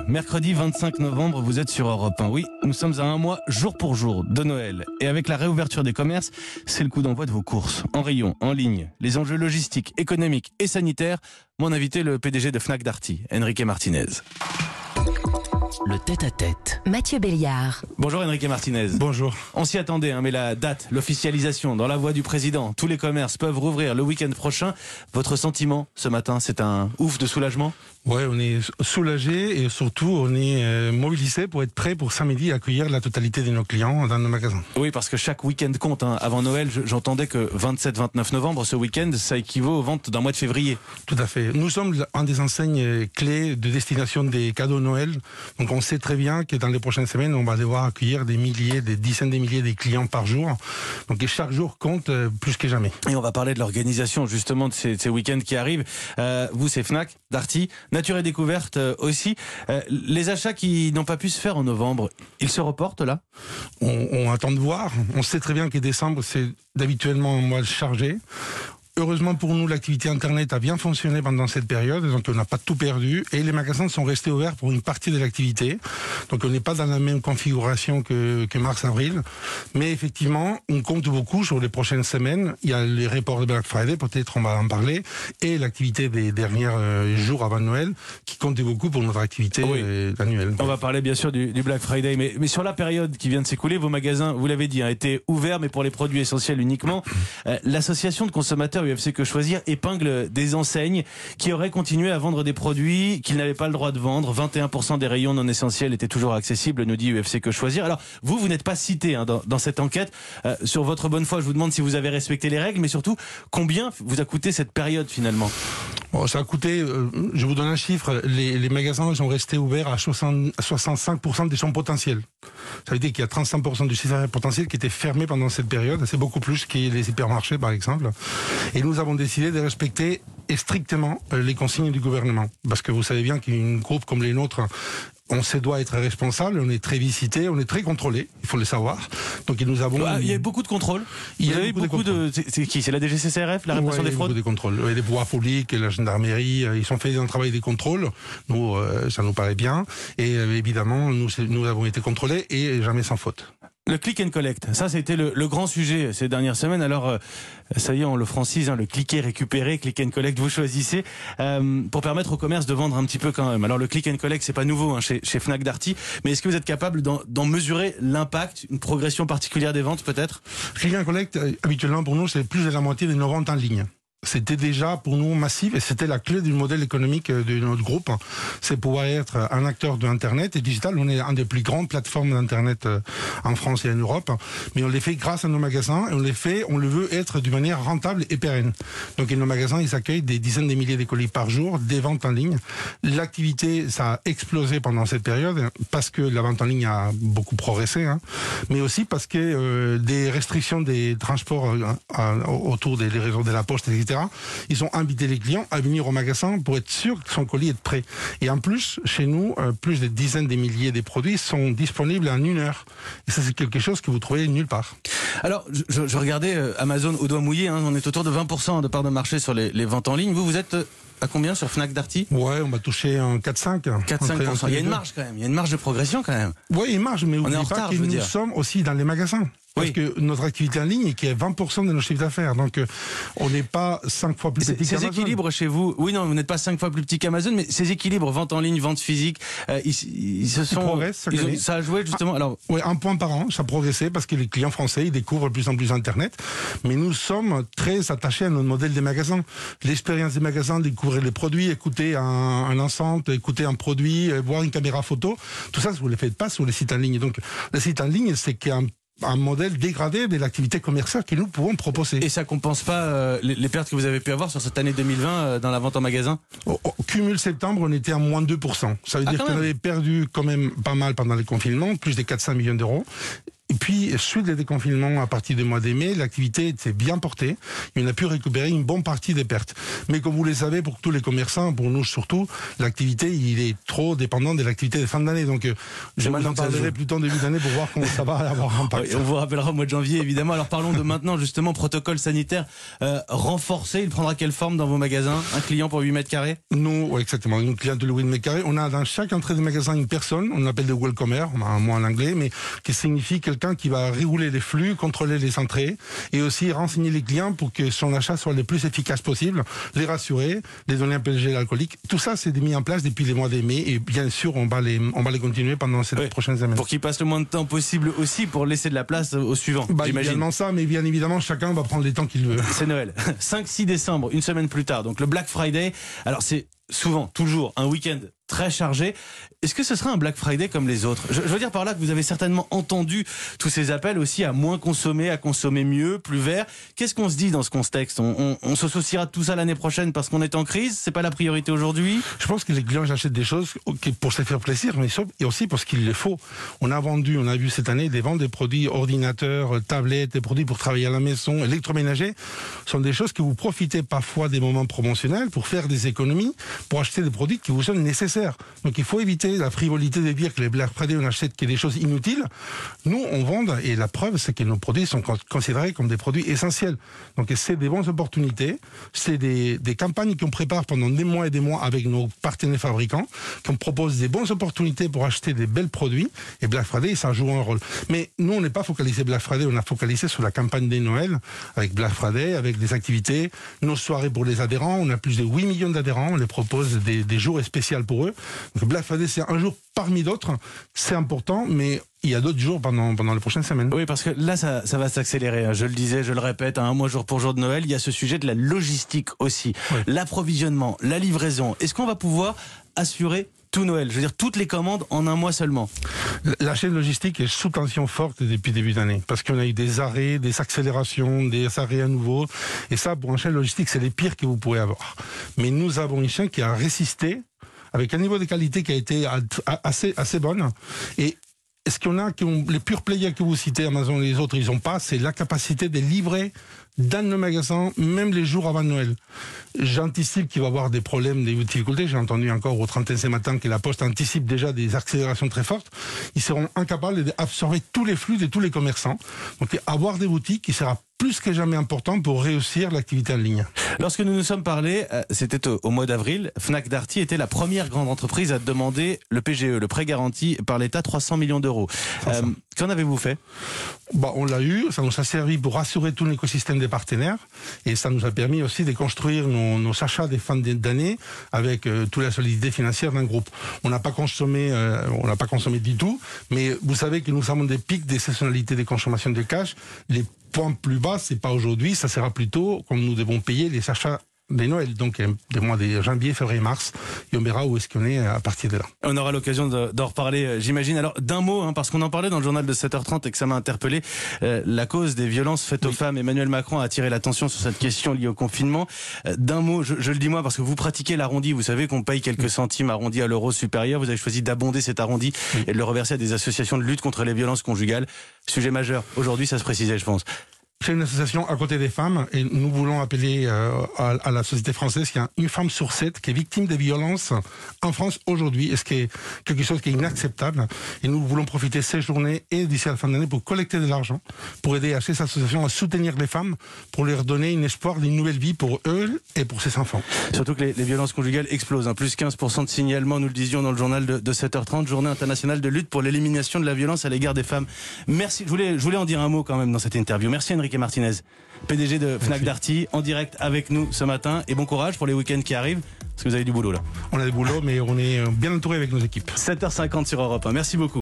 mercredi 25 novembre, vous êtes sur Europe 1. Oui, nous sommes à un mois, jour pour jour, de Noël. Et avec la réouverture des commerces, c'est le coup d'envoi de vos courses. En rayon, en ligne, les enjeux logistiques, économiques et sanitaires. Mon invité, le PDG de Fnac Darty, Enrique Martinez. Le tête-à-tête. Mathieu Béliard. Bonjour Enrique Martinez. Bonjour. On s'y attendait, mais la date, l'officialisation, dans la voix du président, tous les commerces peuvent rouvrir le week-end prochain. Votre sentiment ce matin, c'est un ouf de soulagement ? Ouais, on est soulagé et surtout on est mobilisé pour être prêt pour samedi accueillir la totalité de nos clients dans nos magasins. Oui, parce que chaque week-end compte. Avant Noël, j'entendais que 27-29 novembre, ce week-end, ça équivaut aux ventes d'un mois de février. Tout à fait. Nous sommes un des enseignes clés de destination des cadeaux Noël. Donc on sait très bien que dans les prochaines semaines, on va devoir accueillir des dizaines de milliers de clients par jour. Donc et chaque jour compte plus que jamais. Et on va parler de l'organisation justement de ces week-ends qui arrivent. Vous, c'est Fnac, Darty, Nature et Découverte aussi. Les achats qui n'ont pas pu se faire en novembre, ils se reportent là ? On attend de voir. On sait très bien que décembre, c'est d'habituellement un mois chargé. Heureusement pour nous, l'activité Internet a bien fonctionné pendant cette période, donc on n'a pas tout perdu. Et les magasins sont restés ouverts pour une partie de l'activité. Donc on n'est pas dans la même configuration que mars-avril. Mais effectivement, on compte beaucoup sur les prochaines semaines. Il y a les reports de Black Friday, peut-être on va en parler, et l'activité des derniers jours avant Noël, qui compte beaucoup pour notre activité annuelle. On va parler bien sûr du Black Friday, mais sur la période qui vient de s'écouler, vos magasins, vous l'avez dit, étaient ouverts, mais pour les produits essentiels uniquement. L'association de consommateurs UFC Que Choisir épingle des enseignes qui auraient continué à vendre des produits qu'ils n'avaient pas le droit de vendre. 21% des rayons non essentiels étaient toujours accessibles, nous dit UFC Que Choisir. Alors, vous n'êtes pas cité dans cette enquête. Sur votre bonne foi, je vous demande si vous avez respecté les règles, mais surtout, combien vous a coûté cette période finalement ? Bon, ça a coûté, je vous donne un chiffre, les magasins sont restés ouverts à 65% de son potentiel. Ça veut dire qu'il y a 35% du chiffre d'affaires potentiel qui était fermé pendant cette période. C'est beaucoup plus que les hypermarchés, par exemple. Et nous avons décidé de respecter strictement les consignes du gouvernement. Parce que vous savez bien qu'une groupe comme les nôtres, on se doit être responsable, on est très visité, on est très contrôlé, il faut le savoir. Donc nous avons... il y a beaucoup de contrôles. Il y a eu beaucoup de... C'est qui ? C'est la DGCCRF, la répression des fraudes ? Beaucoup de contrôles. Les pouvoirs publics, la gendarmerie, ils ont fait un travail de contrôle. Nous, ça nous paraît bien. Et évidemment, nous avons été contrôlés et jamais sans faute. Le click and collect, ça c'était le grand sujet ces dernières semaines. Alors ça y est, on le francise, le cliquer, récupérer, click and collect, vous choisissez pour permettre au commerce de vendre un petit peu quand même. Alors le click and collect, c'est pas nouveau chez Fnac Darty, mais est-ce que vous êtes capable d'en mesurer l'impact, une progression particulière des ventes peut-être ? Click and collect, habituellement pour nous, c'est plus de la moitié de nos ventes en ligne. C'était déjà pour nous massif et c'était la clé du modèle économique de notre groupe. C'est pouvoir être un acteur de Internet et digital. On est un des plus grandes plateformes d'Internet en France et en Europe. Mais on les fait grâce à nos magasins et on le veut être d'une manière rentable et pérenne. Donc nos magasins, ils accueillent des dizaines de milliers de colis par jour, des ventes en ligne. L'activité, ça a explosé pendant cette période parce que la vente en ligne a beaucoup progressé, mais aussi parce que des restrictions des transports autour des réseaux de la poste, etc., ils ont invité les clients à venir au magasin pour être sûr que son colis est prêt. Et en plus, chez nous, plus de dizaines de milliers de produits sont disponibles en 1 heure. Et ça, c'est quelque chose que vous trouvez nulle part. Alors, je regardais Amazon au doigt mouillé, on est autour de 20% de part de marché sur les ventes en ligne. Vous êtes à combien sur Fnac Darty ? Ouais, on va toucher un 4-5. 4-5%. Il y a une marge quand même, il y a une marge de progression quand même. Oui, il y a une marge, mais n'oubliez pas que nous sommes aussi dans les magasins. Parce que notre activité en ligne est qui est 20% de nos chiffres d'affaires. Donc, on n'est pas 5 fois plus petit qu'Amazon. Ces équilibres chez vous, oui, non, vous n'êtes pas 5 fois plus petit qu'Amazon, mais ces équilibres, vente en ligne, vente physique, ils progressent. Ça a joué justement. Alors, oui, 1 point par an, ça a progressé parce que les clients français, ils découvrent de plus en plus Internet. Mais nous sommes très attachés à notre modèle des magasins. L'expérience des magasins, découvrir les produits, écouter un ensemble, écouter un produit, voir une caméra photo. Tout ça, vous ne le faites pas sur les sites en ligne. Donc, le site en ligne, c'est un modèle dégradé de l'activité commerciale que nous pouvons proposer. Et ça compense pas les pertes que vous avez pu avoir sur cette année 2020 dans la vente en magasin ? Au cumul septembre, on était à moins 2%. Ça veut dire qu'on avait perdu quand même pas mal pendant le confinement, plus de 400 millions d'euros. Et puis, suite des déconfinements à partir du mois de mai, l'activité s'est bien portée et on a pu récupérer une bonne partie des pertes. Mais comme vous le savez, pour tous les commerçants, pour nous surtout, l'activité, il est trop dépendant de l'activité de fin d'année. Donc, je vous en parlerai plutôt en début d'année pour voir comment ça va avoir un impact. Oui, on vous rappellera au mois de janvier, évidemment. Alors parlons de maintenant, justement, protocole sanitaire renforcé. Il prendra quelle forme dans vos magasins? Un client pour 8 mètres carrés? Nous, oui, exactement. Une cliente de 8 mètres carrés. On a dans chaque entrée de magasin une personne, on l'appelle le welcomer, un mot en anglais, mais qui signifie quelqu'un qui va réguler les flux, contrôler les entrées et aussi renseigner les clients pour que son achat soit le plus efficace possible, les rassurer, les donner un peu de gel alcoolique. Tout ça, c'est mis en place depuis les mois de mai et bien sûr, on va les continuer pendant ces prochaines semaines. Pour qu'ils passent le moins de temps possible aussi pour laisser de la place au suivant. J'imagine. Également ça, mais bien évidemment, chacun va prendre les temps qu'il veut. C'est Noël. 5-6 décembre, une semaine plus tard. Donc le Black Friday. Alors c'est souvent, toujours, un week-end très chargé. Est-ce que ce sera un Black Friday comme les autres? Je veux dire par là que vous avez certainement entendu tous ces appels aussi à moins consommer, à consommer mieux, plus vert. Qu'est-ce qu'on se dit dans ce contexte? On se souciera de tout ça l'année prochaine parce qu'on est en crise? C'est pas la priorité aujourd'hui? Je pense que les clients achètent des choses pour se faire plaisir, mais aussi parce qu'il le faut. On a vu cette année des ventes de produits ordinateurs, tablettes, des produits pour travailler à la maison, électroménagers. Ce sont des choses que vous profitez parfois des moments promotionnels pour faire des économies, pour acheter des produits qui vous sont nécessaires. Donc il faut éviter la frivolité de dire que les Black Friday, on achète que des choses inutiles. Nous, on vend, et la preuve, c'est que nos produits sont considérés comme des produits essentiels. Donc c'est des bonnes opportunités, c'est des campagnes qu'on prépare pendant des mois et des mois avec nos partenaires fabricants, qu'on propose des bonnes opportunités pour acheter des belles produits, et Black Friday, ça joue un rôle. Mais nous, on n'est pas focalisé Black Friday, on a focalisé sur la campagne des Noël, avec Black Friday, avec des activités, nos soirées pour les adhérents, on a plus de 8 millions d'adhérents, on les propose des jours spéciaux pour eux. Donc Black Friday, c'est un jour parmi d'autres, c'est important, mais il y a d'autres jours pendant les prochaines semaines. Oui, parce que là, ça va s'accélérer. Je le disais, je le répète, un mois jour pour jour de Noël, il y a ce sujet de la logistique aussi. Oui. L'approvisionnement, la livraison. Est-ce qu'on va pouvoir assurer tout Noël? Je veux dire, toutes les commandes en un mois seulement. La chaîne logistique est sous tension forte depuis début d'année, parce qu'on a eu des arrêts, des accélérations, des arrêts à nouveau. Et ça, pour une chaîne logistique, c'est les pires que vous pourrez avoir. Mais nous avons une chaîne qui a résisté, avec un niveau de qualité qui a été assez bonne. Et ce qu'on a, les pure players que vous citez, Amazon et les autres, ils n'ont pas, c'est la capacité de livrer dans nos magasins, même les jours avant Noël. J'anticipe qu'il va y avoir des problèmes, des difficultés. J'ai entendu encore au 31 ce matin que la Poste anticipe déjà des accélérations très fortes. Ils seront incapables d'absorber tous les flux de tous les commerçants. Donc avoir des boutiques qui sera plus que jamais important pour réussir l'activité en ligne. Lorsque nous nous sommes parlé, c'était au mois d'avril, Fnac Darty était la première grande entreprise à demander le PGE, le prêt garanti par l'État, 300 millions d'euros. Qu'en avez-vous fait? On l'a eu, ça nous a servi pour rassurer tout l'écosystème des partenaires et ça nous a permis aussi de construire nos achats des fins d'année avec toute la solidité financière d'un groupe. On n'a pas consommé du tout, mais vous savez que nous avons des pics des saisonnalités des consommations de cash. Les points plus bas, c'est pas aujourd'hui, ça sera plutôt quand nous devons payer les achats des Noël, donc des mois de janvier, février, mars, et on verra où est-ce qu'on est à partir de là. On aura l'occasion d'en reparler, j'imagine. Alors d'un mot, parce qu'on en parlait dans le journal de 7h30 et que ça m'a interpellé, la cause des violences faites aux femmes. Emmanuel Macron a attiré l'attention sur cette question liée au confinement. D'un mot, je le dis moi parce que vous pratiquez l'arrondi, vous savez qu'on paye quelques centimes arrondis à l'euro supérieur, vous avez choisi d'abonder cet arrondi et de le reverser à des associations de lutte contre les violences conjugales. Sujet majeur, aujourd'hui ça se précisait je pense. C'est une association à côté des femmes et nous voulons appeler à la société française qu'il y a une femme sur 7 qui est victime de violences en France aujourd'hui, et ce qui est quelque chose qui est inacceptable. Et nous voulons profiter ces journées et d'ici à la fin de l'année pour collecter de l'argent, pour aider à ces associations à soutenir les femmes, pour leur donner un espoir d'une nouvelle vie pour eux et pour ces enfants. Surtout que les violences conjugales explosent, plus 15% de signalements, nous le disions dans le journal de 7h30, journée internationale de lutte pour l'élimination de la violence à l'égard des femmes. Merci, je voulais en dire un mot quand même dans cette interview. Merci Enrique Martinez, PDG de Fnac Darty, en direct avec nous ce matin, et bon courage pour les week-ends qui arrivent, parce que vous avez du boulot là. On a du boulot, mais on est bien entouré avec nos équipes. 7h50 sur Europe 1. Merci beaucoup.